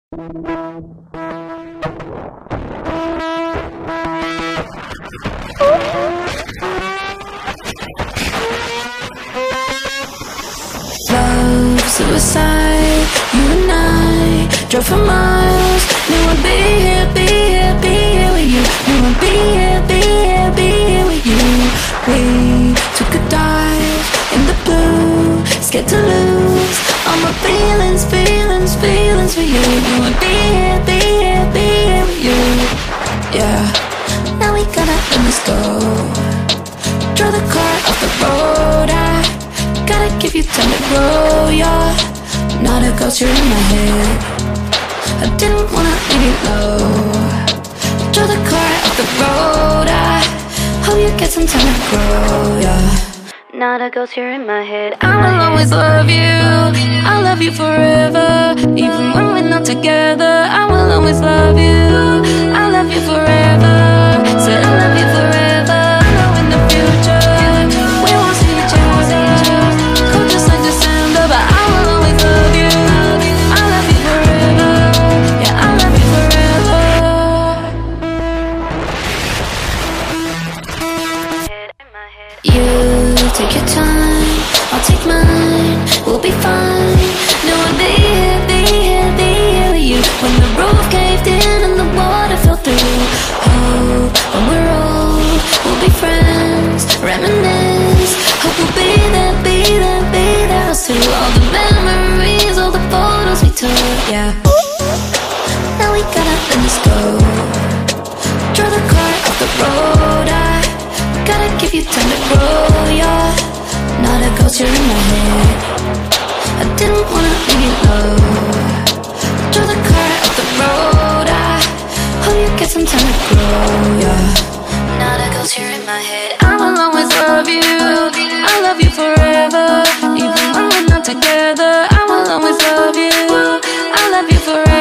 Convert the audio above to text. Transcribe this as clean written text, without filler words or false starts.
Love, suicide, you and I drove for miles. Knew I'd be here, be here, be here with you. Knew I'd be here, be here, be here with you. We took a dive in the blue, scared to lose all my feelings, feelings, feelings for you. Knew I'd be here, be here, be here with you. Yeah, now we gotta let this go. Draw the car off the road. I gotta give you time to grow, yeah. Not a ghost, you're in my head. I didn't wanna leave you low. Draw the car off the road. I hope you get some time to grow, yeah. Not a ghost, you're in my head. I will always love you. I'll love you forever. Even when we're not together, I will always love you. I'll love you forever. Said I'll love you forever. I know in the future we won't see each other. Cold just like December, but I will always love you. I love you forever. Yeah, I love you forever. You take your time, I'll take mine. We'll be fine. No, I'll be here, be here, be here with you. When the roof caved in and the water fell through. Oh, when we're old, we'll be friends. Reminisce. Hope we'll be there, be there, be there us too. All the memories, all the photos we took. Yeah. Now we gotta let this go. Draw the car off the road. I gotta give you time to grow, yeah. Not a ghost, you're in my head. I didn't wanna leave you low. Draw the car off the road. I hope you get some time to grow, yeah. Not a ghost, you're in my head. I will always love you. I'll love you forever. Even when we're not together, I will always love you. I'll love you forever.